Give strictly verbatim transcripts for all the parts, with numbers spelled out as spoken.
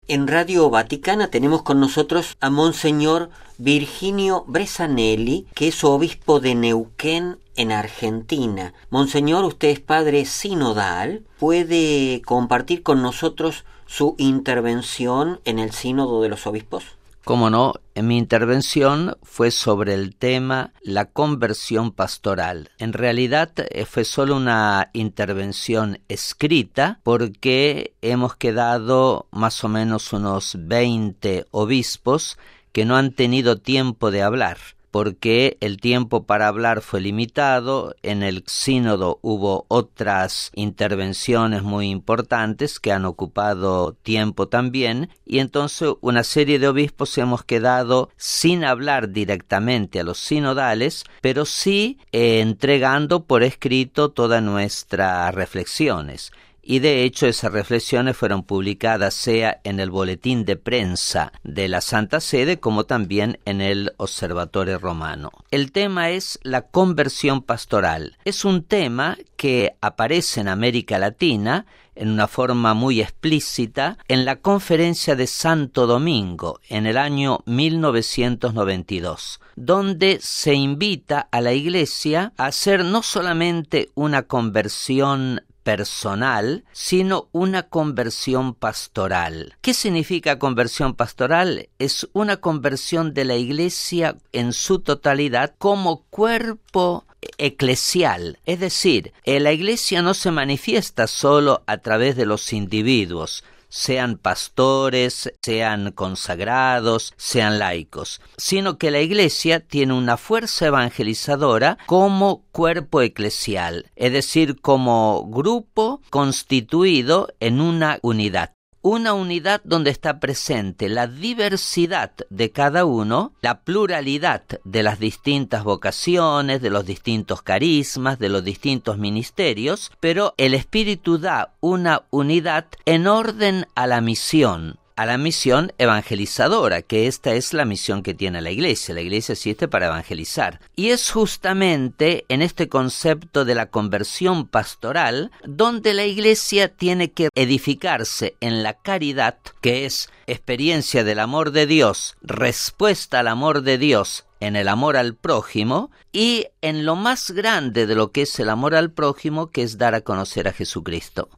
En Radio Vaticana tenemos con nosotros a Monseñor Virginio Bresanelli, que es obispo de Neuquén, en Argentina. Monseñor, usted es padre sinodal. ¿Puede compartir con nosotros su intervención en el Sínodo de los Obispos? Cómo no, en mi intervención fue sobre el tema la conversión pastoral. En realidad fue solo una intervención escrita porque hemos quedado más o menos unos veinte obispos que no han tenido tiempo de hablar, porque el tiempo para hablar fue limitado. En el sínodo hubo otras intervenciones muy importantes que han ocupado tiempo también, y entonces una serie de obispos hemos quedado sin hablar directamente a los sinodales, pero sí eh, entregando por escrito todas nuestras reflexiones. Y de hecho esas reflexiones fueron publicadas sea en el boletín de prensa de la Santa Sede como también en el Observatorio Romano. El tema es la conversión pastoral. Es un tema que aparece en América Latina en una forma muy explícita en la Conferencia de Santo Domingo en el año mil novecientos noventa y dos, donde se invita a la Iglesia a hacer no solamente una conversión personal, sino una conversión pastoral. ¿Qué significa conversión pastoral? Es una conversión de la Iglesia en su totalidad como cuerpo eclesial. Es decir, la Iglesia no se manifiesta solo a través de los individuos, sean pastores, sean consagrados, sean laicos, sino que la Iglesia tiene una fuerza evangelizadora como cuerpo eclesial, es decir, como grupo constituido en una unidad. Una unidad donde está presente la diversidad de cada uno, la pluralidad de las distintas vocaciones, de los distintos carismas, de los distintos ministerios, pero el Espíritu da una unidad en orden a la misión, a la misión evangelizadora, que esta es la misión que tiene la Iglesia. La Iglesia existe para evangelizar. Y es justamente en este concepto de la conversión pastoral donde la Iglesia tiene que edificarse en la caridad, que es experiencia del amor de Dios, respuesta al amor de Dios en el amor al prójimo, y en lo más grande de lo que es el amor al prójimo, que es dar a conocer a Jesucristo.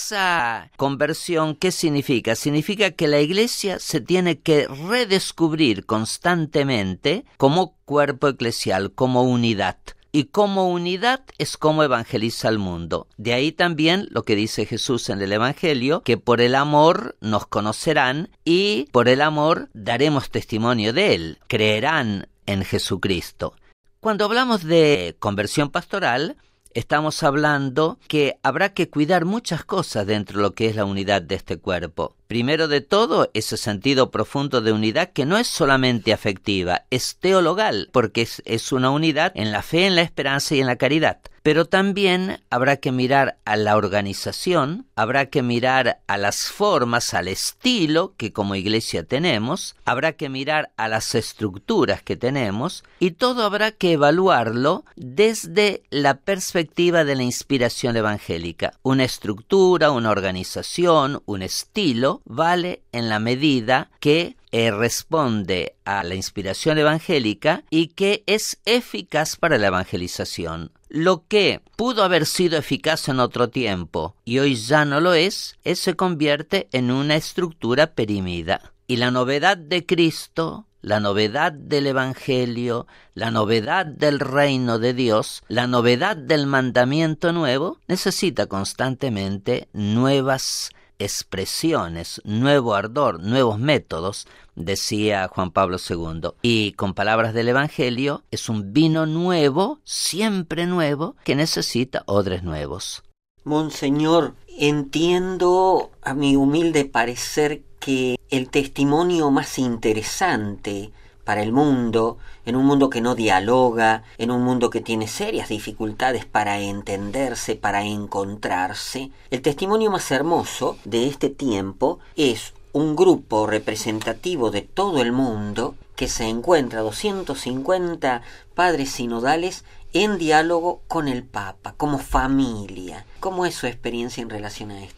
Esa conversión, ¿qué significa? Significa que la Iglesia se tiene que redescubrir constantemente como cuerpo eclesial, como unidad. Y como unidad es como evangeliza al mundo. De ahí también lo que dice Jesús en el Evangelio, que por el amor nos conocerán y por el amor daremos testimonio de Él. Creerán en Jesucristo. Cuando hablamos de conversión pastoral, estamos hablando que habrá que cuidar muchas cosas dentro de lo que es la unidad de este cuerpo. Primero de todo, ese sentido profundo de unidad que no es solamente afectiva, es teologal, porque es, es una unidad en la fe, en la esperanza y en la caridad. Pero también habrá que mirar a la organización, habrá que mirar a las formas, al estilo que como Iglesia tenemos, habrá que mirar a las estructuras que tenemos, y todo habrá que evaluarlo desde la perspectiva de la inspiración evangélica. Una estructura, una organización, un estilo, vale en la medida que eh, responde a la inspiración evangélica y que es eficaz para la evangelización. Lo que pudo haber sido eficaz en otro tiempo y hoy ya no lo es, es se convierte en una estructura perimida. Y la novedad de Cristo, la novedad del Evangelio, la novedad del reino de Dios, la novedad del mandamiento nuevo, necesita constantemente nuevas expresiones, nuevo ardor, nuevos métodos, decía Juan Pablo segundo. Y con palabras del Evangelio, es un vino nuevo, siempre nuevo, que necesita odres nuevos. Monseñor, entiendo a mi humilde parecer que el testimonio más interesante para el mundo, en un mundo que no dialoga, en un mundo que tiene serias dificultades para entenderse, para encontrarse, el testimonio más hermoso de este tiempo es un grupo representativo de todo el mundo que se encuentra, doscientos cincuenta padres sinodales, en diálogo con el Papa, como familia. ¿Cómo es su experiencia en relación a esto?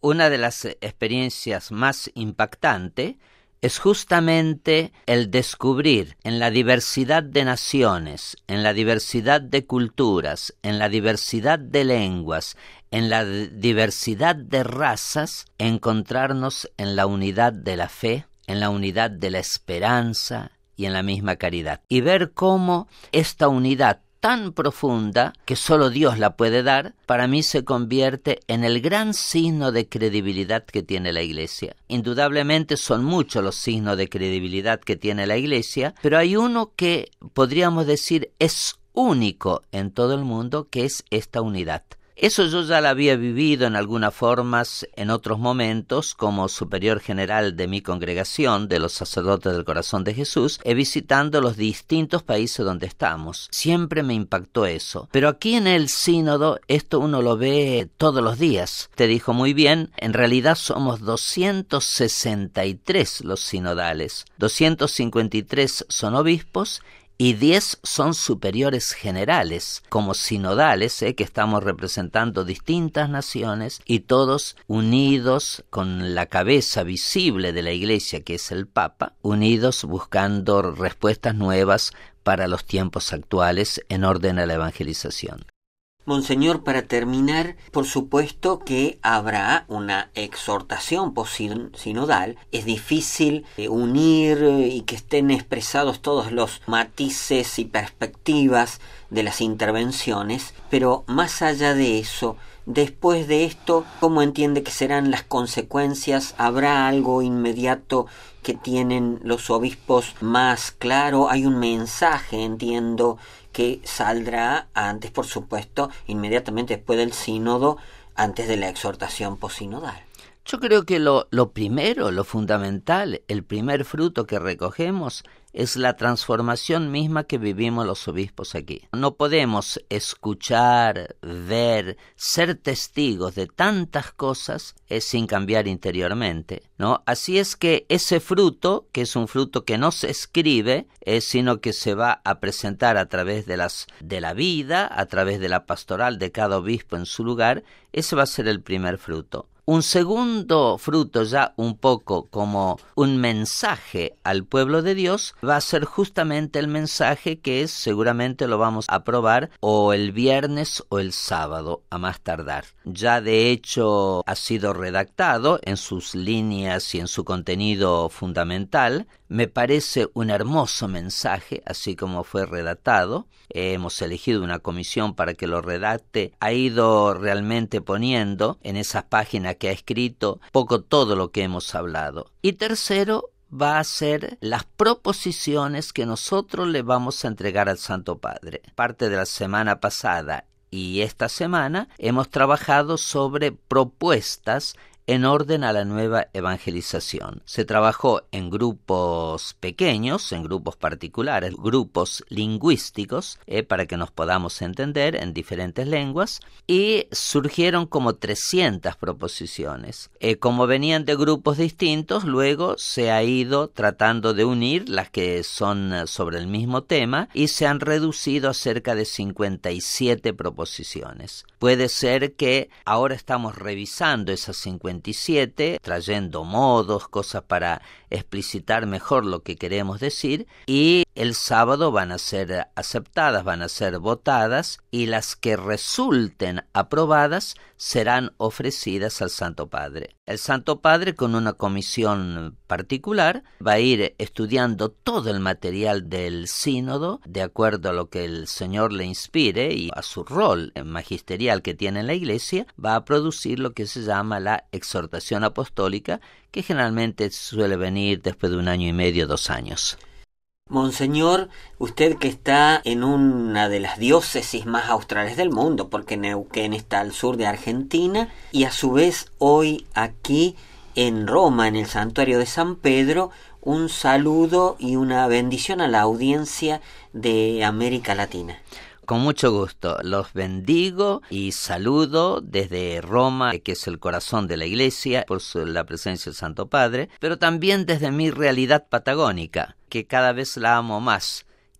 una de las experiencias más impactantes es justamente el descubrir en la diversidad de naciones, en la diversidad de culturas, en la diversidad de lenguas, en la diversidad de razas, encontrarnos en la unidad de la fe, en la unidad de la esperanza y en la misma caridad. Y ver cómo esta unidad tan profunda, que solo Dios la puede dar, para mí se convierte en el gran signo de credibilidad que tiene la Iglesia. Indudablemente son muchos los signos de credibilidad que tiene la Iglesia, pero hay uno que podríamos decir es único en todo el mundo, que es esta unidad. Eso yo ya lo había vivido en algunas formas en otros momentos como superior general de mi congregación de los sacerdotes del corazón de Jesús, eh, visitando los distintos países donde estamos. Siempre me impactó eso. Pero aquí en el sínodo esto uno lo ve todos los días. Te dijo muy bien, en realidad somos doscientos sesenta y tres los sinodales. doscientos cincuenta y tres son obispos y diez son superiores generales, como sinodales, eh, que estamos representando distintas naciones y todos unidos con la cabeza visible de la Iglesia, que es el Papa, unidos buscando respuestas nuevas para los tiempos actuales en orden a la evangelización. Monseñor, para terminar, por supuesto que habrá una exhortación posinodal. Es difícil eh, unir y que estén expresados todos los matices y perspectivas de las intervenciones, pero más allá de eso, después de esto, ¿cómo entiende que serán las consecuencias? ¿Habrá algo inmediato que tienen los obispos más claro? Hay un mensaje, entiendo, que saldrá antes, por supuesto, inmediatamente después del sínodo, antes de la exhortación posinodal. Yo creo que lo, lo primero, lo fundamental, el primer fruto que recogemos es la transformación misma que vivimos los obispos aquí. No podemos escuchar, ver, ser testigos de tantas cosas eh, sin cambiar interiormente, ¿no? Así es que ese fruto, que es un fruto que no se escribe, eh, sino que se va a presentar a través de, las, de la vida, a través de la pastoral de cada obispo en su lugar, ese va a ser el primer fruto. Un segundo fruto, ya un poco como un mensaje al pueblo de Dios, va a ser justamente el mensaje que es, seguramente lo vamos a probar o el viernes o el sábado a más tardar. Ya de hecho ha sido redactado en sus líneas y en su contenido fundamental. Me parece un hermoso mensaje, así como fue redactado. Eh, hemos elegido una comisión para que lo redacte. Ha ido realmente poniendo en esas páginas que ha escrito poco todo lo que hemos hablado. Y tercero, va a ser las proposiciones que nosotros le vamos a entregar al Santo Padre. Parte de la semana pasada y esta semana hemos trabajado sobre propuestas en orden a la nueva evangelización. Se trabajó en grupos pequeños, en grupos particulares, grupos lingüísticos, eh, para que nos podamos entender en diferentes lenguas, y surgieron como trescientas proposiciones. Eh, como venían de grupos distintos, luego se ha ido tratando de unir las que son sobre el mismo tema y se han reducido a cerca de cincuenta y siete proposiciones. Puede ser que ahora estamos revisando esas cincuenta y siete, trayendo modos, cosas para explicitar mejor lo que queremos decir, y el sábado van a ser aceptadas, van a ser votadas, y las que resulten aprobadas serán ofrecidas al Santo Padre. El Santo Padre, con una comisión particular, va a ir estudiando todo el material del sínodo, de acuerdo a lo que el Señor le inspire y a su rol magisterial que tiene en la Iglesia, va a producir lo que se llama la exhortación apostólica, que generalmente suele venir después de un año y medio, dos años. Monseñor, usted que está en una de las diócesis más australes del mundo, porque Neuquén está al sur de Argentina, y a su vez hoy aquí en Roma, en el santuario de San Pedro, un saludo y una bendición a la audiencia de América Latina. Con mucho gusto, los bendigo y saludo desde Roma, que es el corazón de la Iglesia, por su, la presencia del Santo Padre, pero también desde mi realidad patagónica, que cada vez la amo más,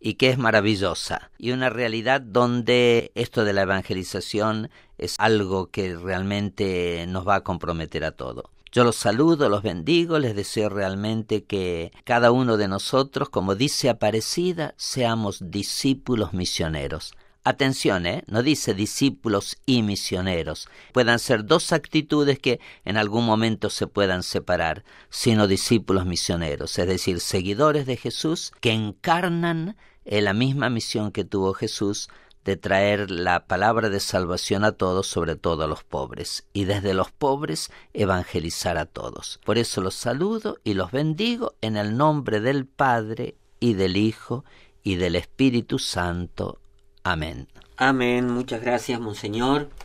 y que es maravillosa, y una realidad donde esto de la evangelización es algo que realmente nos va a comprometer a todos. Yo los saludo, los bendigo, les deseo realmente que cada uno de nosotros, como dice Aparecida, seamos discípulos misioneros. Atención, ¿eh? No dice discípulos y misioneros. Puedan ser dos actitudes que en algún momento se puedan separar, sino discípulos misioneros, es decir, seguidores de Jesús que encarnan en la misma misión que tuvo Jesús de traer la palabra de salvación a todos, sobre todo a los pobres, y desde los pobres evangelizar a todos. Por eso los saludo y los bendigo en el nombre del Padre y del Hijo y del Espíritu Santo. Amén. Amén. Muchas gracias, Monseñor.